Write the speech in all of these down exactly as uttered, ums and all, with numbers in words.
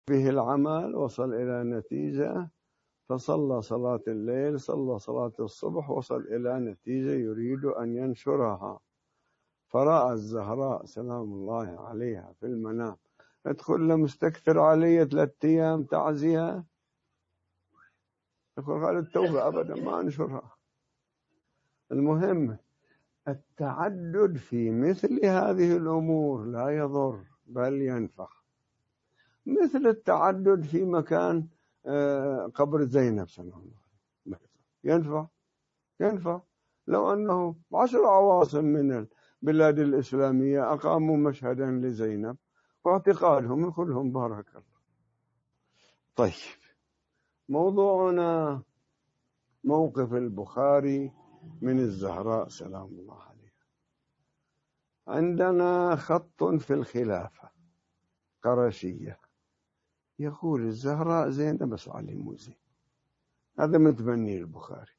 به العمل وصل إلى نتيجة، فصلى صلاة الليل، صلى صلاة الصبح، وصل إلى نتيجة يريد أن ينشرها، فرأى الزهراء سلام الله عليها في المنام. ادخل له مستكثر علي ثلاثة أيام تعزية، يقول قال التوبة أبدا ما أنشرها. المهم التعدد في مثل هذه الأمور لا يضر بل ينفع، مثل التعدد في مكان قبر زينب سلام الله ينفع ينفع لو أنه عشر عواصم من البلاد الإسلامية أقاموا مشهدا لزينب واعتقادهم كلهم بارك الله. طيب، موضوعنا موقف البخاري من الزهراء سلام الله عليها. عندنا خط في الخلافة قرشية يقول الزهراء زينب بس علي مو زين، هذا متبني البخاري،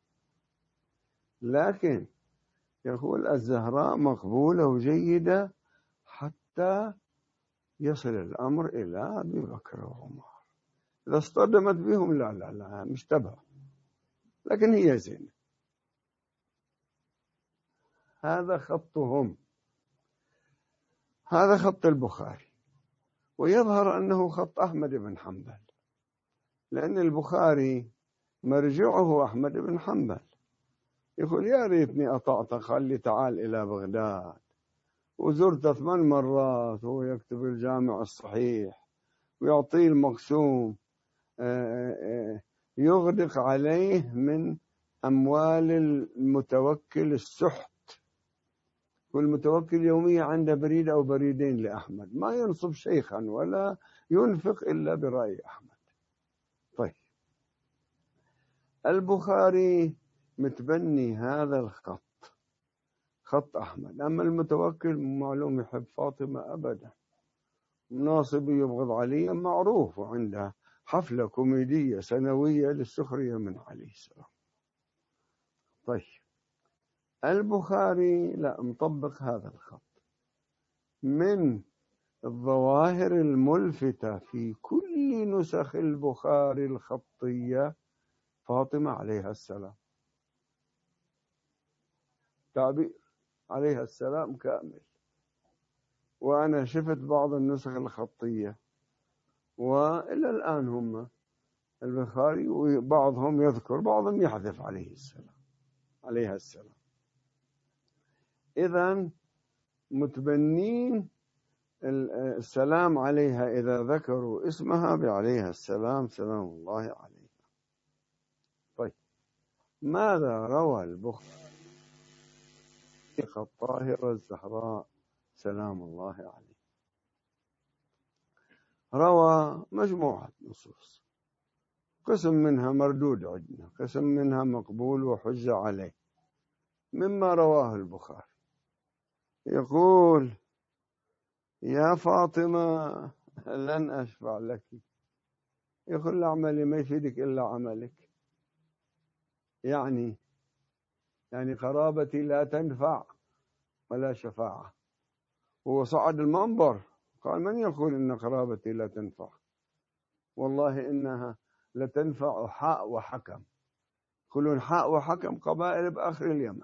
لكن يقول الزهراء مقبولة وجيدة حتى يصل الأمر إلى أبي بكر وعمر. إذا اصطدمت بهم لا لا لا مش تبع، لكن هي زينة. هذا خطهم، هذا خط البخاري، ويظهر أنه خط أحمد بن حنبل، لأن البخاري مرجعه أحمد بن حنبل. يقول يا ريتني أطعتك، قال لي تعال إلى بغداد، وزرته ثمان مرات، وهو يكتب الجامع الصحيح ويعطيه المقسوم يغدق عليه من أموال المتوكل السحت، والمتوكل يوميا عنده بريد أو بريدين لأحمد، ما ينصب شيخا ولا ينفق إلا برأي أحمد. طيب، البخاري متبني هذا الخط، خط أحمد. أما المتوكل معلوم يحب فاطمة أبدا، ناصبي يبغض علي معروف، وعنده حفلة كوميدية سنوية للسخرية من علي السلام. طيب، البخاري لا مطبق هذا الخط. من الظواهر الملفتة في كل نسخ البخاري الخطية فاطمة عليها السلام، تعبير عليها السلام كامل. وأنا شفت بعض النسخ الخطية وإلى الآن هم البخاري وبعضهم يذكر، بعضهم يحذف عليه السلام عليها السلام. إذن متبنين السلام عليها إذا ذكروا اسمها بعليها السلام سلام الله عليها. طيب، ماذا روى البخاري الطاهرة الزهراء سلام الله عليه؟ روى مجموعة نصوص، قسم منها مردود عندنا، قسم منها مقبول وحجة عليه. مما رواه البخاري يقول يا فاطمة لن أشفع لك، يقول عملي ما يفيدك إلا عملك، يعني يعني قرابتي لا تنفع ولا شفاعة. هو صعد المنبر قال من يقول إن قرابتي لا تنفع؟ والله إنها لتنفع حاء وحكم، يقولون حاء وحكم قبائل بآخر اليمن.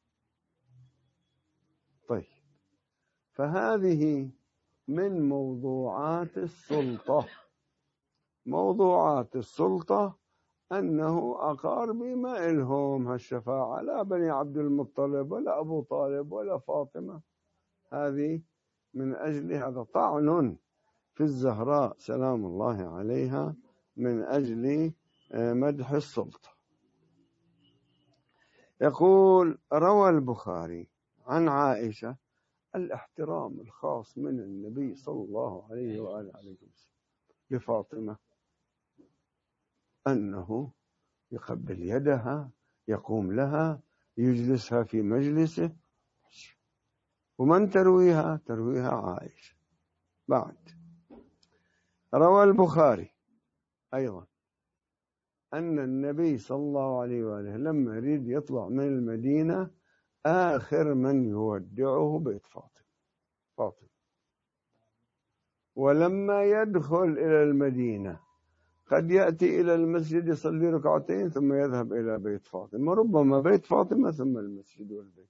طيب، فهذه من موضوعات السلطة. موضوعات السلطة أنه أقاربي ما إلهم هالشفاعة، لا بني عبد المطلب ولا أبو طالب ولا فاطمة. هذه من أجل هذا طعن في الزهراء سلام الله عليها من أجل مدح السلطة. يقول روى البخاري عن عائشة الاحترام الخاص من النبي صلى الله عليه وآله وسلم لفاطمة، أنه يقبل يدها، يقوم لها، يجلسها في مجلسه. ومن ترويها؟ ترويها عائشة. بعد روى البخاري أيضا أن النبي صلى الله عليه وآله لما يريد يطلع من المدينة آخر من يودعه بيت فاطمة. فاطمة ولما يدخل إلى المدينة قد يأتي إلى المسجد يصلي ركعتين ثم يذهب إلى بيت فاطمة، ربما بيت فاطمة ثم المسجد والبيت.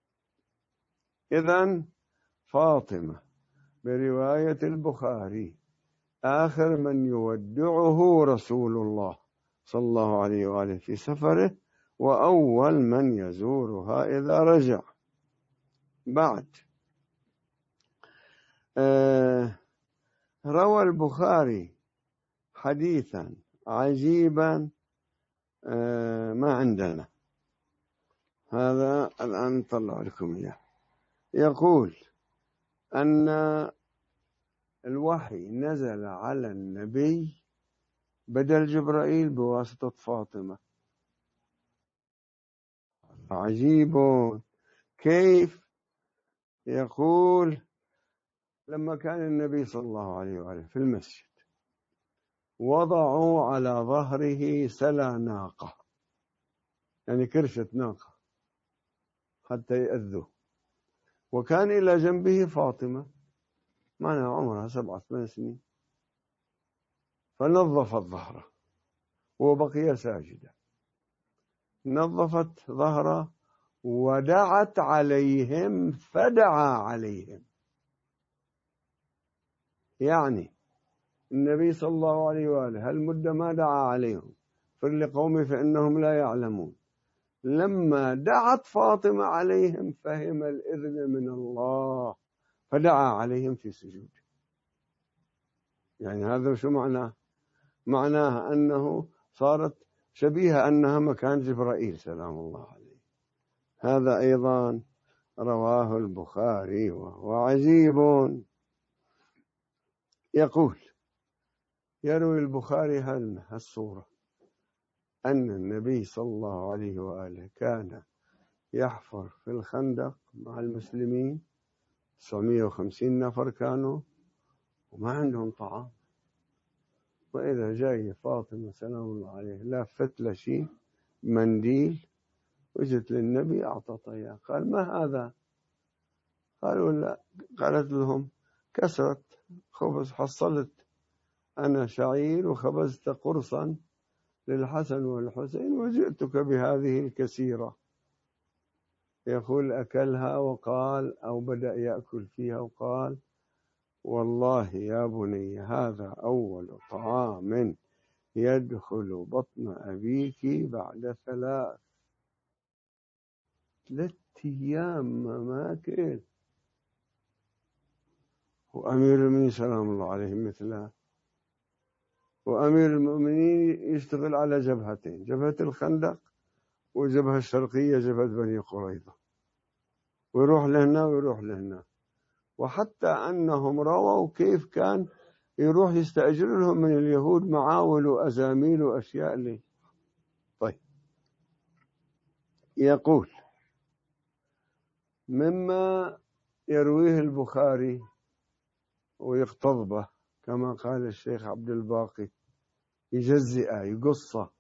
إذن فاطمة برواية البخاري آخر من يودعه رسول الله صلى الله عليه وآله في سفره، وأول من يزورها إذا رجع. بعد آه روى البخاري حديثا عجيبا آه ما عندنا، هذا الآن نطلع لكم إياه. يقول أن الوحي نزل على النبي بدل جبرائيل بواسطة فاطمة. عجيب كيف. يقول لما كان النبي صلى الله عليه وآله في المسجد وضعوا على ظهره سلا ناقة، يعني كرشة ناقة حتى يأذوه، وكان إلى جنبه فاطمة معناها عمرها سبعة ثمان سنين، فنظفت ظهره وبقي ساجدا، نظفت ظهره ودعت عليهم فدعا عليهم. يعني النبي صلى الله عليه وآله هالمدة ما دعا عليهم، فر لقومي فإنهم لا يعلمون. لما دعت فاطمة عليهم فهم الإذن من الله فدعا عليهم في سجود. يعني هذا شو معناه؟ معناها أنه صارت شبيهة أنها مكان جبرائيل سلام الله عليه. هذا أيضا رواه البخاري وهو عجيب. يقول يروي البخاري هالصورة أن النبي صلى الله عليه وآله كان يحفر في الخندق مع المسلمين، تسعمائة وخمسين نفر كانوا وما عندهم طعام، وإذا جاي فاطمة سلام الله عليه لافت له شيء منديل، وجت للنبي أعطته إياه، قال ما هذا؟ قالوا لا. قالت لهم كسرت خبز، حصلت أنا شعير وخبزت قرصا للحسن والحسين وجئتك بهذه الكثيرة. يقول أكلها وقال أو بدأ يأكل فيها وقال والله يا بني هذا أول طعام يدخل بطن أبيك بعد ثلاث ثلاث أيام ما ماكل، وأمير المؤمنين سلام الله عليه مثله، وأمير المؤمنين يشتغل على جبهتين، جبهة الخندق والجبهة الشرقية جبهة بني قريظة، ويروح لهنا ويروح لهنا. وحتى أنهم رووا كيف كان يروح يستأجر لهم من اليهود معاول وأزاميل وأشياء لي. طيب يقول مما يرويه البخاري ويقتض به كما قال الشيخ عبد الباقي يجزئ يقصه.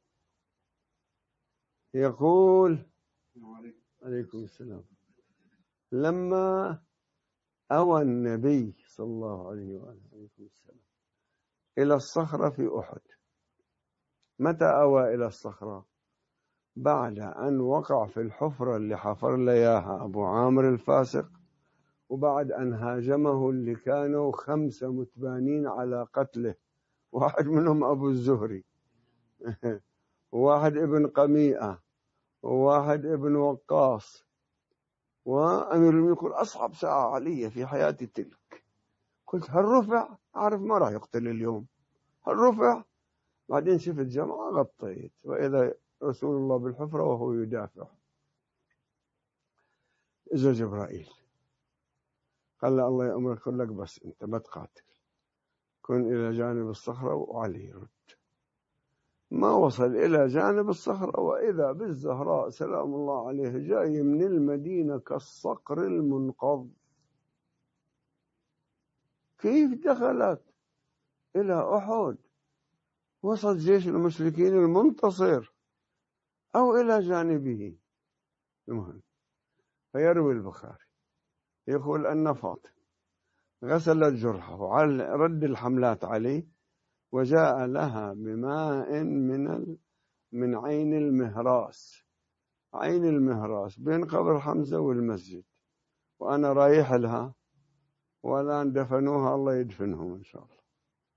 يقول عليكم السلام لما أوى النبي صلى الله عليه وآله وسلم إلى الصخرة في أحد. متى أوى إلى الصخرة؟ بعد أن وقع في الحفرة اللي حفر له إياها أبو عامر الفاسق، وبعد أن هاجمه اللي كانوا خمسة متبانين على قتله، واحد منهم أبو الزهري وواحد ابن قميئة وواحد ابن وقاص. وأمير المؤمنين يقول أصعب ساعة علي في حياتي تلك. قلت هل رفع؟ أعرف ما راح يقتل اليوم، هل رفع؟ بعدين شفت جماعة غطيت، وإذا رسول الله بالحفرة وهو يدافع. إجا جبرائيل قال له الله يأمرك لك بس أنت ما تقاتل، كن إلى جانب الصخرة وعلي يرد. ما وصل إلى جانب الصخرة وإذا بالزهراء سلام الله عليه جاي من المدينة كالصقر المنقض. كيف دخلت إلى أحد وسط جيش المشركين المنتصر أو إلى جانبه؟ المهم فيروي البخاري يقول أن فاطمة غسلت جرحه وعلى رد الحملات عليه، وجاء لها بماء من من عين المهراس. عين المهراس بين قبر حمزة والمسجد، وأنا رايح لها، والآن دفنوها، الله يدفنهم إن شاء الله.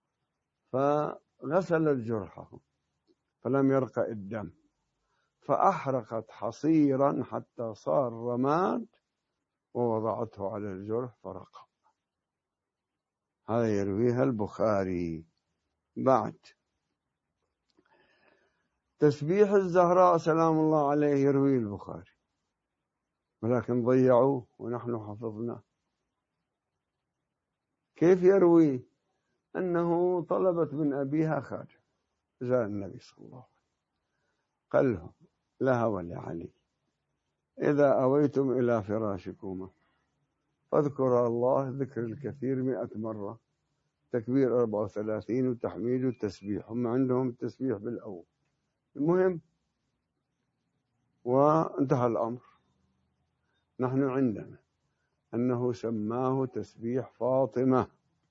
فغسلت جرحه فلم يرقى الدم، فأحرقت حصيرا حتى صار رماد، ووضعته على الجرح فرقى. هذا يرويها البخاري. بعد تسبيح الزهراء سلام الله عليه يروي البخاري، ولكن ضيعوه ونحن حفظنا. كيف يروي؟ أنه طلبت من أبيها خادم، جاء النبي صلى الله عليه وسلم قال له لها ولعلي: إذا أويتم إلى فراشكما فاذكر الله ذكر الكثير مئة مرة، تكبير أربعة وثلاثين وتحميد والتسبيح. هم عندهم التسبيح بالأول. المهم وانتهى الأمر. نحن عندنا أنه سماه تسبيح فاطمة.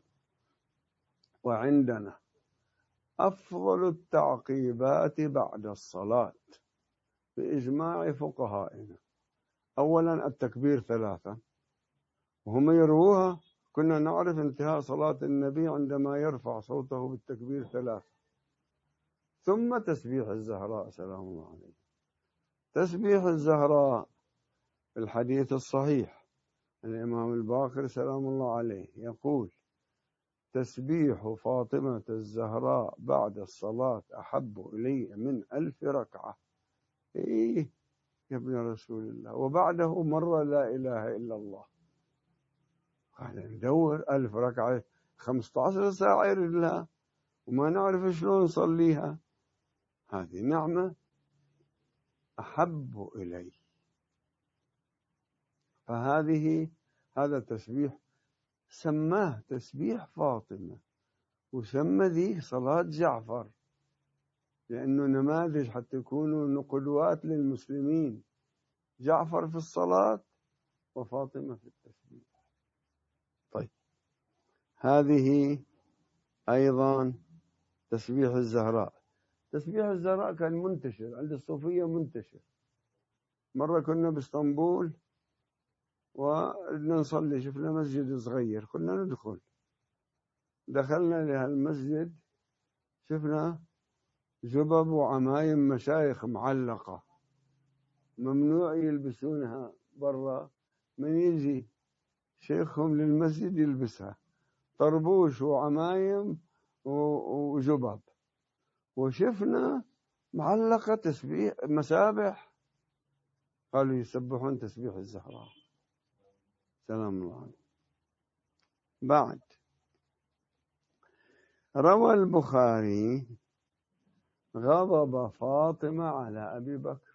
وعندنا أفضل التعقيبات بعد الصلاة بإجماع فقهائنا أولا التكبير ثلاثة، وهم يروها. كنا نعرف انتهاء صلاة النبي عندما يرفع صوته بالتكبير ثلاثة، ثم تسبيح الزهراء سلام الله عليه. تسبيح الزهراء في الحديث الصحيح الإمام الباقر سلام الله عليه يقول: تسبيح فاطمة الزهراء بعد الصلاة أحب إلي من ألف ركعة. إيه يا ابن رسول الله، وبعده مرة لا إله إلا الله. قال ندور ألف ركعة خمسة عشر ساعة يرد لها وما نعرف شلون نصليها. هذه نعمة أحب إلي. فهذه هذا التسبيح سماه تسبيح فاطمة، وسمى ذي صلاة جعفر، لأنه نماذج حتى يكونوا قدوات للمسلمين. جعفر في الصلاة وفاطمة في التسبيح. طيب هذه أيضا تسبيح الزهراء. تسبيح الزهراء كان منتشر عند الصوفية، منتشر. مرة كنا باسطنبول ونصلي، شفنا مسجد صغير، كنا ندخل. دخلنا لهالمسجد شفنا جبب وعمايم مشايخ معلقة ممنوع يلبسونها برا، من يجي شيخهم للمسجد يلبسها، طربوش وعمايم وجبب. وشفنا معلقة تسبيح مسابح، قالوا يسبحون تسبيح الزهراء سلام الله عليه. بعد روى البخاري غضب فاطمة على أبي بكر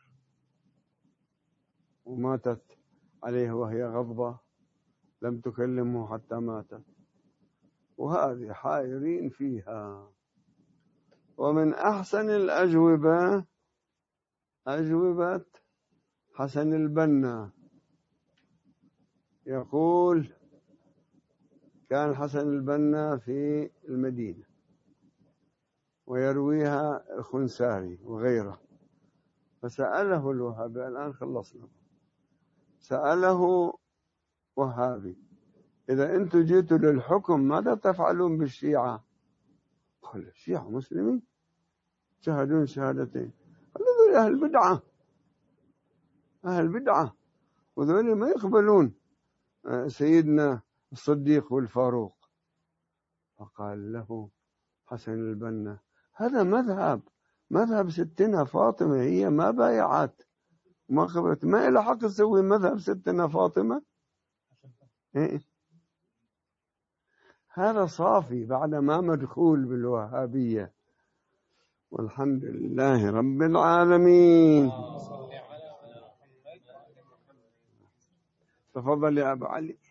وماتت عليه وهي غضبة، لم تكلمه حتى ماتت، وهذه حائرين فيها. ومن أحسن الأجوبة أجوبة حسن البنا، يقول: كان حسن البنا في المدينة ويرويها الخنساري وغيره، فسأله الوهابي، الآن خلصنا، سأله وهابي: إذا أنتم جئتوا للحكم ماذا تفعلون بالشيعة؟ قال: الشيعة مسلمين شهدون شهادتين. قال: ذول أهل بدعة، أهل بدعة، وذول ما يقبلون سيدنا الصديق والفاروق. فقال له حسن البنا: هذا مذهب مذهب ستنا فاطمة، هي ما بايعت ما قبلت، ما إلى حق تسوي مذهب ستنا فاطمة. إيه؟ هذا صافي بعد ما مدخول بالوهابية. والحمد لله رب العالمين. تفضل يا أبو علي.